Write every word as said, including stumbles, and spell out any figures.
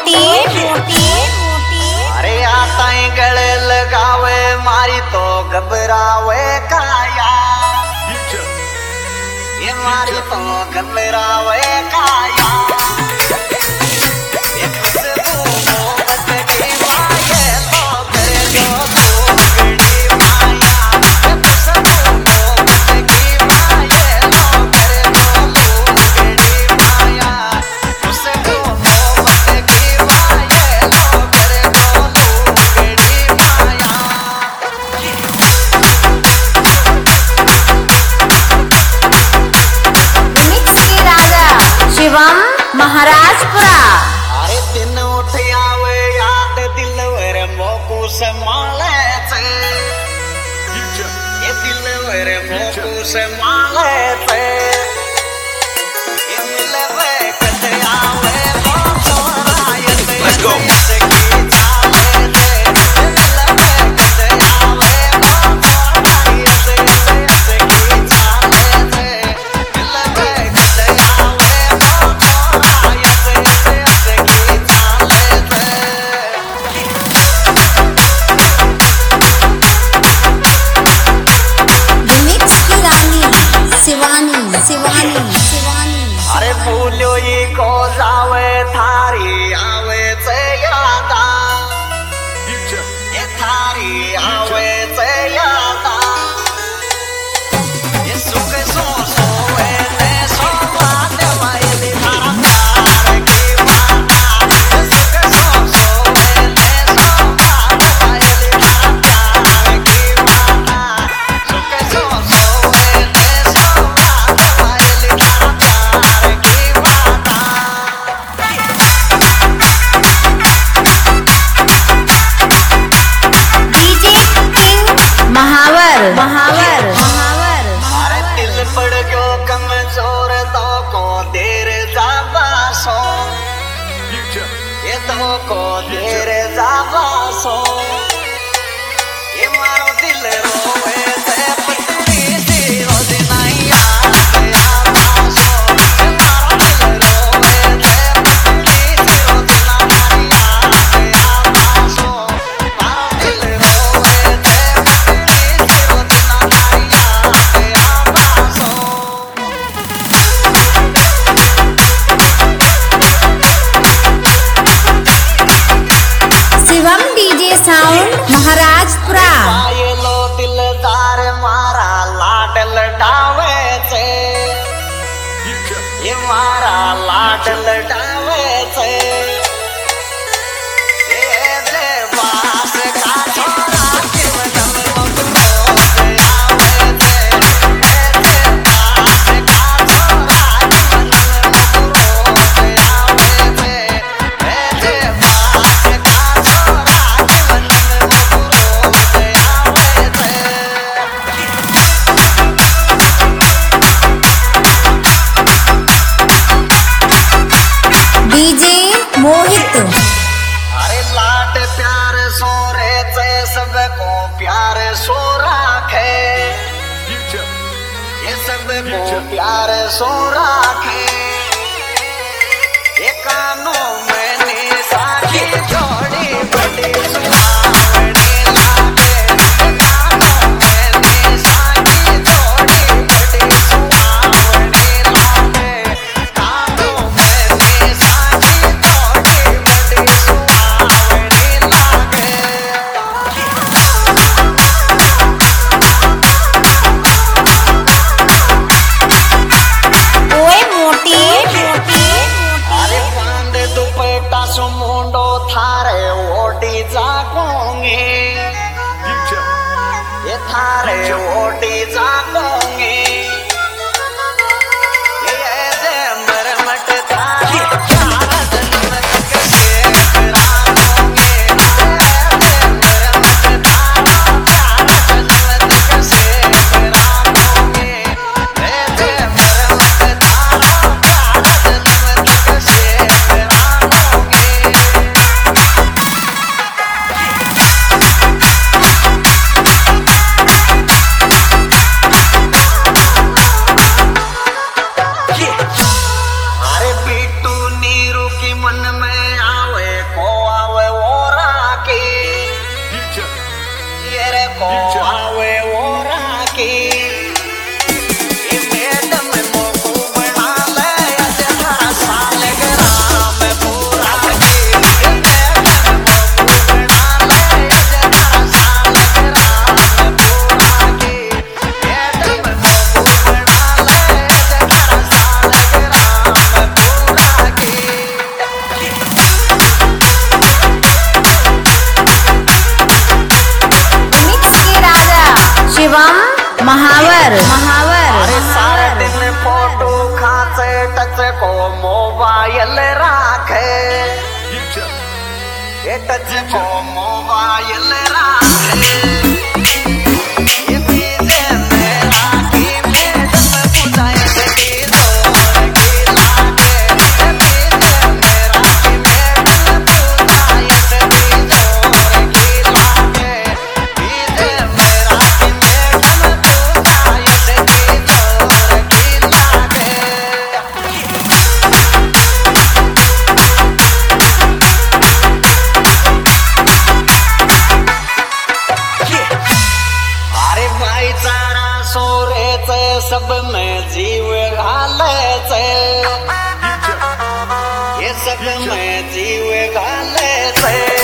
मोटी मोटी अरे आता ही गले लगावे मारी तो घबरावे काया, ये मारी तो घबरावे काया। शिवम महाराजपुरा। अरे दिन उठ आवे याद दिलवर मोकू संभाले थे, ये दिलवर मोकू संभाले थे, ये मिलवे कद आवे मोचोरा ये Let's go। शिवानी शिवानी शिवानी। अरे भूलो ही को जावे थारी आवे से यादा, ये थारी आवे से यादा, ये सुख सो सोवे ने सोवाने वाली थारा प्यार की माता, ये सुख सो सोवे ने सोवाने वाली थारा प्यार की माता, सुख सो सोवे ने महावर महावर महावर। अरे दिल पड़ गयो कमजोर तो को देर जावा सो, ये तो को देर जावा सो, ये मारो दिल रोवे से पतली सी रोज नहीं आते आवा सो, ये मारो दिल रोवे से पतली सी रोज नहीं आते आवा सो, मारो दिल रोवे शिवम डीजे साउंड महाराजपुरा। ये लो दिलदार मारा लाड लटावे से, ये मारा लाड लटावे से, ये जे बास का छोरा जीवन मगरो से आवे से, ये जे बास का छोरा जीवन मगरो से आवे से, ये जे बास का छोरा जीवन मगरो से आवे से। डीजे मोहित। अरे लाड प्यार सो रे से सबको प्यार सो राखे, ये सबको प्यार सो राखे, ये कानों में निशानी जोड़ी बड़ी सुहावनी लागे, ये कानों में निशानी जोड़ी बड़ी सुहावनी लागे, कानों में निशानी जोड़ी बड़ी सुहावनी लागे। ओए मोटी मोटी। अरे बांध दुपट्टा सुमुंडो थारे ओडी जागोंगे, ये थारे ओडी जागोंगे, ये जे मरमट थारे चार जन्म तक शेख रामोंगे, ये जे मरमट थारे चार जन्म तक शेख रामोंगे, ये जे मरमट थारे चार जन्म तक शेख रामोंगे। को आवे वो राखी ये मैडम मोको बना ले जरा साल ग्राम पूरा के ये मैडम मोको बना ले जरा साल ग्राम पूरा के मैडम मोको बना ले जरा साल ग्राम पूरा के मिक्स के राजा शिवम महावर महावर अरे सारा दिन फोटो खांचे टच को मोबाइल राखे ये टच को मोबाइल राखे ये पीछे मेरा की मैडम बुझाए की जोर की लागे ये पीछे मेरा की मैडम बुझाए की जोर की लागे पीछे मेरा की मैडम बुझाए की जोर की लागे अरे भाईचारा सोरेच सब में जीव घालेच ये सब में जीव घालेच